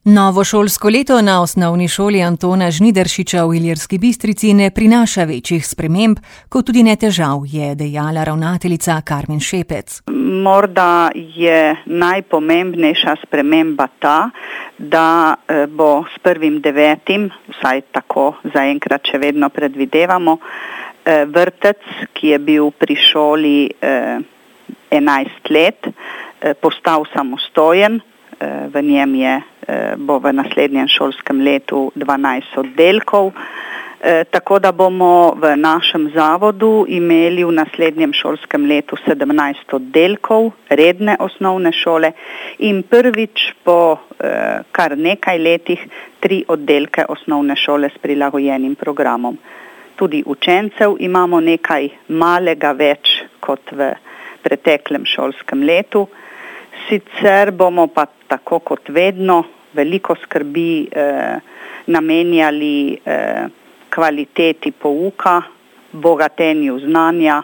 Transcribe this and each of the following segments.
Novo šolsko leto na osnovni šoli Antona Žnidaršiča v Ilirski Bistrici ne prinaša večjih sprememb, kot tudi ne težav, je dejala ravnateljica Karmen Šepec. Morda je najpomembnejša sprememba ta, da bo s 1.9., vsaj tako zaenkrat še vedno predvidevamo, vrtec, ki je bil pri šoli 11 let, postal samostojen. V njem bo v naslednjem šolskem letu 12 oddelkov, tako da bomo v našem zavodu imeli v naslednjem šolskem letu 17 oddelkov redne osnovne šole in prvič po kar nekaj letih 3 oddelke osnovne šole s prilagojenim programom. Tudi učencev imamo nekaj malega več kot v preteklem šolskem letu. Sicer bomo pa tako kot vedno veliko skrbi namenjali kvaliteti pouka, bogatenju znanja,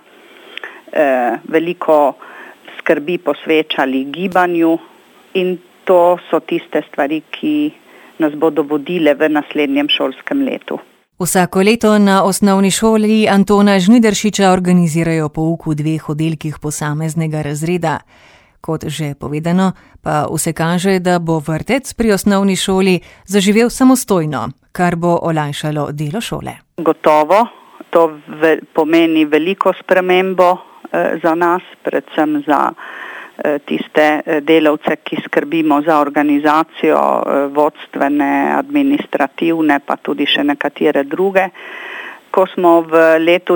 veliko skrbi posvečali gibanju in to so tiste stvari, ki nas bodo vodile v naslednjem šolskem letu. Vsako leto na osnovni šoli Antona Žnidaršiča organizirajo pouk v 2 oddelkih posameznega razreda. Kot že povedano, pa vse kaže, da bo vrtec pri osnovni šoli zaživel samostojno, kar bo olajšalo delo šole. Gotovo, to pomeni veliko spremembo za nas, predvsem za tiste delavce, ki skrbimo za organizacijo, vodstvene, administrativne, pa tudi še nekatere druge. Ko smo v letu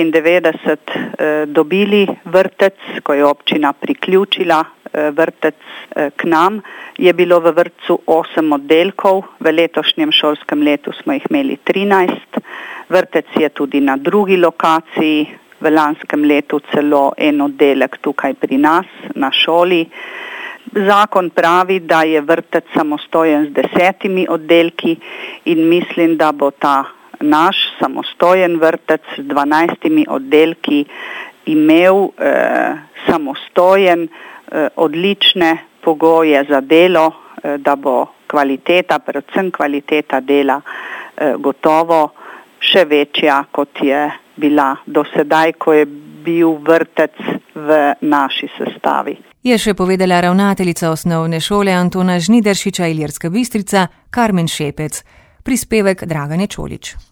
1999 dobili vrtec, ko je občina priključila vrtec k nam, je bilo v vrtcu 8 oddelkov, v letošnjem šolskem letu smo jih imeli 13. Vrtec je tudi na drugi lokaciji, v lanskem letu celo en oddelek tukaj pri nas na šoli. Zakon pravi, da je vrtec samostojen z 10 oddelki in mislim, da bo ta naš samostojen vrtec z 12 oddelki imel samostojen, odlične pogoje za delo, da bo kvaliteta, predvsem kvaliteta dela gotovo še večja, kot je bila do sedaj, ko je bil vrtec v naši sestavi. Je še povedala ravnateljica osnovne šole Antona Žnidaršiča Ilirska Bistrica Karmen Šepec. Prispevek Dragane Čolić.